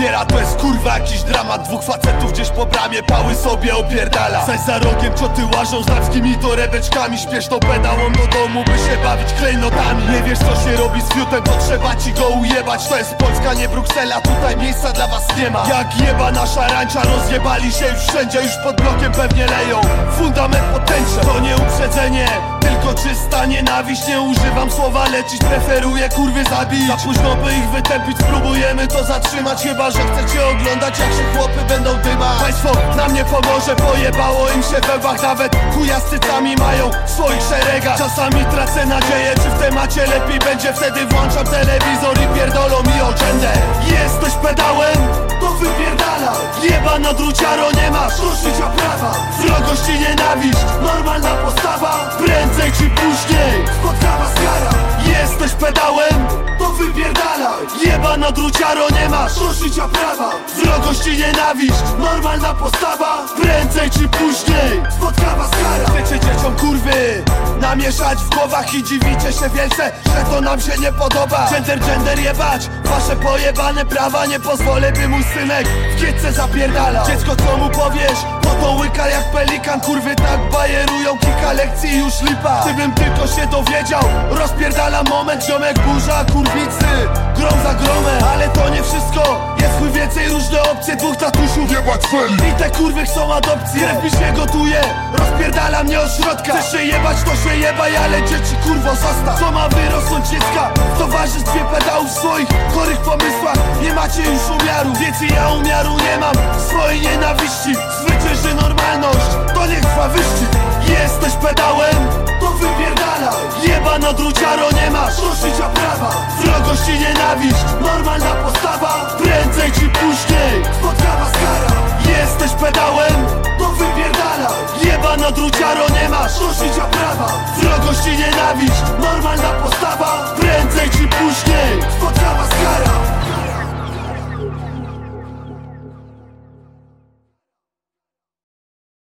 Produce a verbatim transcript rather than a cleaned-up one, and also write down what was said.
zbiera. To jest kurwa jakiś dramat, dwóch facetów gdzieś po bramie pały sobie opierdala. Zaś za rogiem cioty łażą z narskimi torebeczkami, śpieszną pedałą do domu, by się bawić klejnotami. Nie wiesz co się robi z fiutem, to trzeba ci go ujebać. To jest Polska, nie Bruksela, tutaj miejsca dla was nie ma. Jak jeba nasza rańcza, rozjebali się już wszędzie. Już pod blokiem pewnie leją fundament potęcze. To nie uprzedzenie, tylko czysta nienawiść. Nie używam słowa lecić, preferuję kurwy zabić. Za późno by ich wytępić, spróbujemy to zatrzymać. Chyba że chcecie oglądać jak się chłopy będą dymać. Państwo nam nie pomoże, pojebało im się we łbach. Nawet chuja z cycami mają w swoich szeregach. Czasami tracę nadzieję, czy w temacie lepiej będzie. Wtedy włączam telewizor i pierdolą mi o gendę. Jesteś pedałem? To wypierdala. Jebana druciaro, nie masz do życia prawa. Wrogość i nienawiść, normalna postawa. Prędzej czy później spotka was kara. Jesteś pedałem? To wypierdala. Jebana druciaro, nie masz do życia prawa. Wrogość i nienawiść, normalna postawa. Prędzej czy później spotka was kara. Chcecie dzieciom kurwy namieszać w głowach i dziwicie się wielce, że to nam się nie podoba. Gender, gender jebać, wasze pojebane prawa. Nie pozwolę, by mój synek w kietce zapierdalał. Dziecko co mu powiesz, to to łyka jak pelikan. Kurwy tak bajerują, kilka lekcji i już lipa. Gdybym tylko się dowiedział, rozpierdala moment. Ziomek burza, kurwicy, grom za gromem. Ale to nie wszystko, jest chuj więcej, różne opcje. Dwóch tatusiów jebać feli i te kurwy chcą adopcji. Krew mi się gotuje, rozpierdala mnie od środka. Chcesz się jebać, to się jebaj, ale dzieci kurwo zostaw. Co ma wyrosnąć dziecka w towarzystwie pedałów w swoich chorych pomysłach? Nie macie już umiaru, więc ja umiaru nie mam swojej nienawiści. Zwycięży normalność, to niech trwa wyścig. Jesteś pedałem? To wypierdala. Jebana druciaro, nie masz do życia prawa. Wrogość i nienawiść, normalna postawa. Prędzej czy później spotka was kara. Jesteś pedałem? To wypierdala. Jebana druciaro, nie masz do życia prawa. Wrogość i nienawiść,